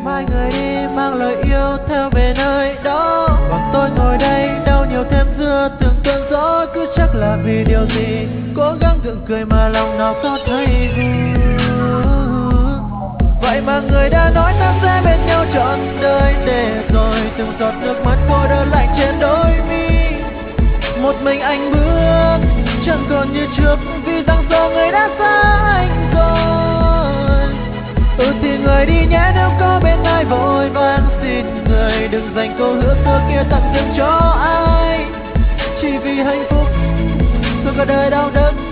mai người đi mang lời yêu theo về nơi đó, còn tôi ngồi đây đau nhiều thêm dưa từng cơn gió. Cứ chắc là vì điều gì cố gắng gượng cười mà lòng nào có thấy vui. Vậy mà người đã nói ta sẽ bên nhau trọn đời, để rồi từng giọt nước mắt cô đơn lạnh trên đôi mi. Một mình anh bước chẳng còn như trước, vì rằng giờ người đã xa anh rồi. Thì người đi nhé, nếu có bên ai vội vàng xin người đừng dành câu hứa xưa kia tặng riêng cho ai. Chỉ vì hạnh phúc rồi cả đời đau đớn